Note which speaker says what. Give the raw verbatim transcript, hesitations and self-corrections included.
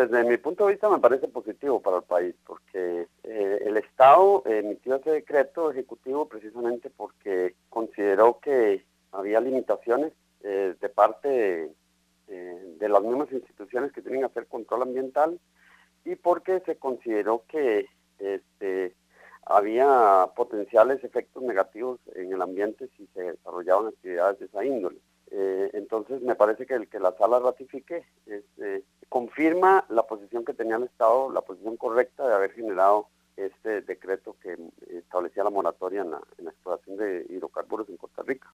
Speaker 1: desde mi punto de vista me parece positivo para el país, porque eh, el Estado emitió ese decreto ejecutivo precisamente porque consideró que había limitaciones eh, de parte de, eh, de las mismas instituciones que tienen que hacer control ambiental y porque se consideró que este, había potenciales efectos negativos en el ambiente si se desarrollaban actividades de esa índole. Eh, entonces me parece que el que la sala ratifique este, confirma la posición que tenía el Estado, la posición correcta de haber generado este decreto que establecía la moratoria en la, en la explotación de hidrocarburos en Costa Rica.